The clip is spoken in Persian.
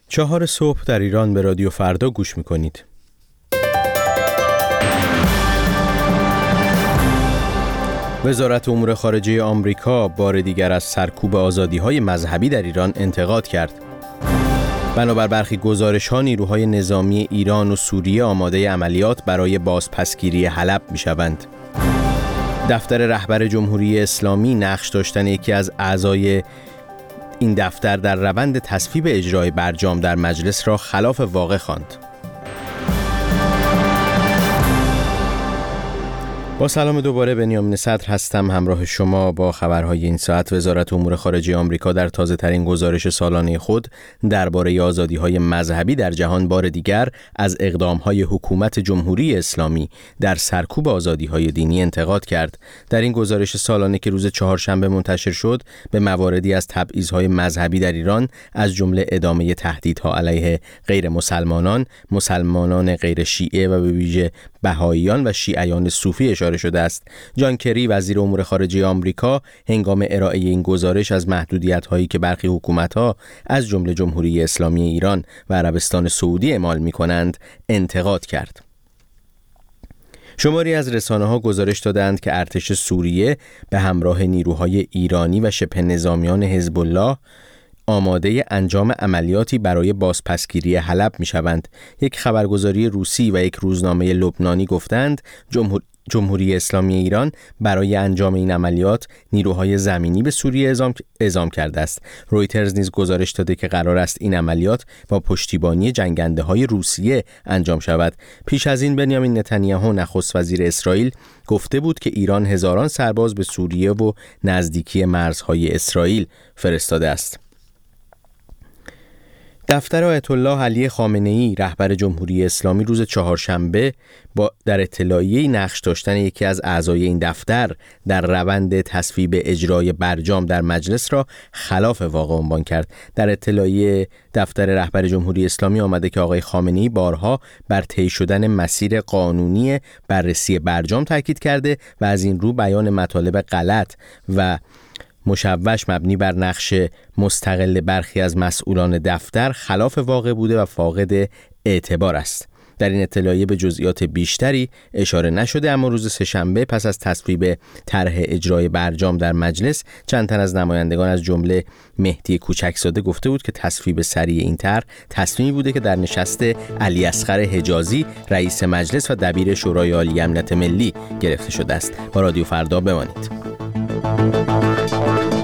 4 صبح در ایران به رادیو فردا گوش میکنید. وزارت امور خارجه آمریکا بار دیگر از سرکوب آزادی‌های مذهبی در ایران انتقاد کرد. بنابر برخی گزارش‌ها نیروهای نظامی ایران و سوریه آماده عملیات برای بازپسگیری حلب می‌شوند. دفتر رهبر جمهوری اسلامی نقش داشتن یکی از اعضای این دفتر در روند تصویب اجرای برجام در مجلس را خلاف واقع خواند. با سلام دوباره، بنیامین صدر هستم همراه شما با خبرهای این ساعت. وزارت امور خارجه آمریکا در تازه ترین گزارش سالانه خود درباره آزادی‌های مذهبی در جهان بار دیگر از اقدام‌های حکومت جمهوری اسلامی در سرکوب آزادی‌های دینی انتقاد کرد. در این گزارش سالانه که روز چهارشنبه منتشر شد، به مواردی از تبعیض‌های مذهبی در ایران از جمله ادامه تهدیدها علیه غیر مسلمانان، مسلمانان غیر شیعه و به ویژه بهائیان و شیعیان صوفی اشاره شده است. جان کری وزیر امور خارجه آمریکا هنگام ارائه این گزارش از محدودیت‌هایی که برخی حکومت‌ها از جمله جمهوری اسلامی ایران و عربستان سعودی اعمال می‌کنند انتقاد کرد. شماری از رسانه‌ها گزارش دادند که ارتش سوریه به همراه نیروهای ایرانی و شبه نظامیان حزب الله آماده انجام عملیاتی برای بازپسگیری حلب می‌شوند. یک خبرگزاری روسی و یک روزنامه لبنانی گفتند جمهوری اسلامی ایران برای انجام این عملیات نیروهای زمینی به سوریه اعزام کرده است. رویترز نیز گزارش داده که قرار است این عملیات با پشتیبانی جنگنده‌های روسیه انجام شود. پیش از این بنیامین نتانیاهو نخست وزیر اسرائیل گفته بود که ایران هزاران سرباز به سوریه و نزدیکی مرزهای اسرائیل فرستاده است. دفتر آیت الله علی خامنه‌ای رهبر جمهوری اسلامی روز چهارشنبه در اطلاعیه‌ای نقش داشتن یکی از اعضای این دفتر در روند تصویب اجرای برجام در مجلس را خلاف واقع عنوان کرد. در اطلاعیه دفتر رهبر جمهوری اسلامی آمده که آقای خامنه‌ای بارها بر طی شدن مسیر قانونی بررسی برجام تاکید کرده و از این رو بیان مطالب غلط و مشوش مبنی بر نقش مستقل برخی از مسئولان دفتر خلاف واقع بوده و فاقد اعتبار است. در این اطلاعیه به جزئیات بیشتری اشاره نشده، اما روز سه‌شنبه پس از تصویب طرح اجرای برجام در مجلس چند تن از نمایندگان از جمله مهدی کوچکزاده گفته بود که تصویب سریع این طرح تصمیمی بوده که در نشست علی اصغر حجازی رئیس مجلس و دبیر شورای عالی امنیت ملی گرفته شده است. با رادیو فردا بمانید.